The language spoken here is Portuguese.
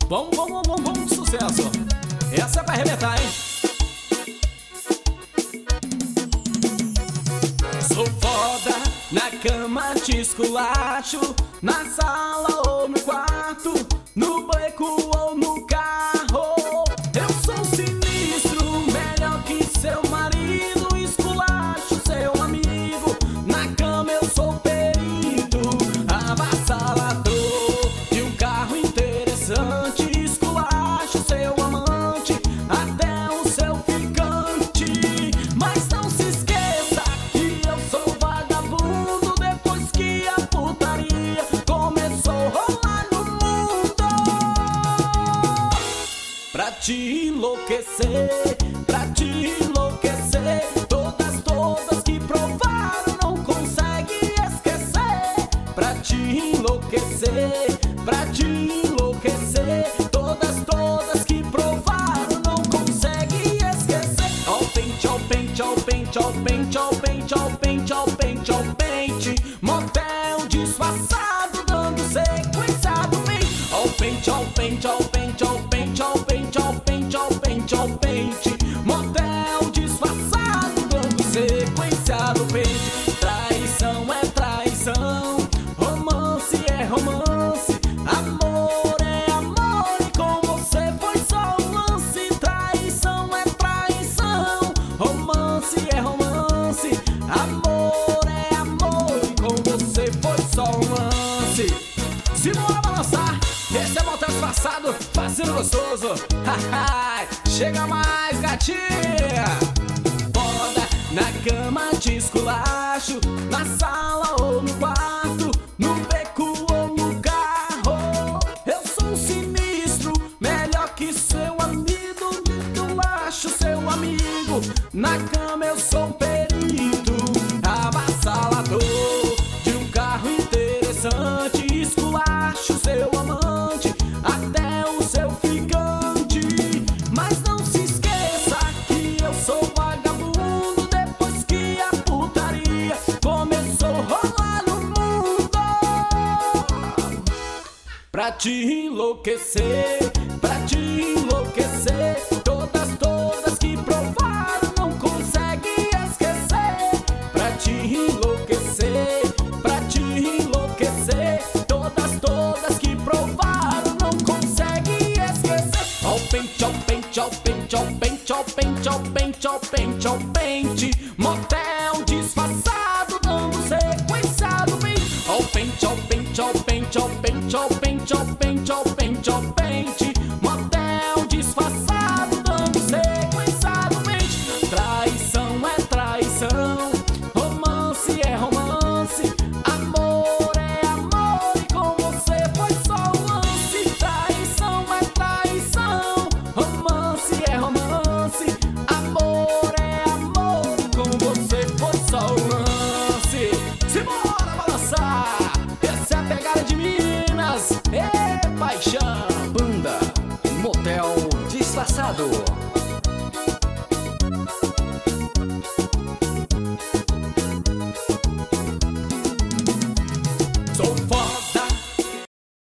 Vamos, sucesso. Essa é pra arrebentar, hein? Sou foda, na cama te esculacho, na sala ou no quarto, no beco ou no carro. Eu sou sinistro, melhor que seu marido, esculacho seu amigo. Na cama eu sou perito, avassalador de um carro interessante, esculacho seu amante, até o seu ficante. Mas não se esqueça que eu sou vagabundo, depois que a putaria começou a rolar no mundo. Pra te enlouquecer, pra te enlouquecer, todas que provaram não conseguem esquecer. Pra te enlouquecer, pra te enlouquecer, todas que provaram não conseguem esquecer. Ao pente, ao pente, ao pente, ao pente, ao pente, ao pente, ao pente, ao pente, motel disfarçado dando sequência do bem. Ao pente, ao pente, ao pente, ao pente, ao pente, ao pente, ao pente, ao pente, motel disfarçado dando sequência do pente. Traição é traição, romance é romance, amor é amor e com você foi só um lance. Traição é traição, romance é romance, amor é amor e com você foi só um lance. Se bora balançar, esse é motel disfarçado, fazendo gostoso. Chega mais, gatinha. Foda, na cama te esculacho, na sala ou no quarto, no beco ou no carro. Eu sou um sinistro, melhor que seu amigo, esculacho seu amigo. Na cama eu sou um perito, avassalador de um carro interessante, esculacho seu amante, até o seu ficante. Mas não se esqueça que eu sou vagabundo, depois que a putaria começou a rolar no mundo. Pra te enlouquecer, pra te enlouquecer, todas que provaram não conseguem esquecer. Pra te enlouquecer, pra te enlouquecer, todas que provaram não conseguem esquecer. Ao pente, ao pente, ao pente, ao pente, ao pente, ao pente, ao pente, ao pente, motel disfarçado dando sequência do bem. Ao pente, ao pente, ao pente, ao pente, ao pente, ao pente, ao pente, ao pente, motel disfarçado dando sequência do bem. Traição é traição, romance é romance, amor é amor e com você foi só um lance. Traição é traição, romance é romance, amor é amor e com você foi só um lance. Simbora balançar, essa é a pegada de Minas, é paixão. Banda Motel Disfarçado.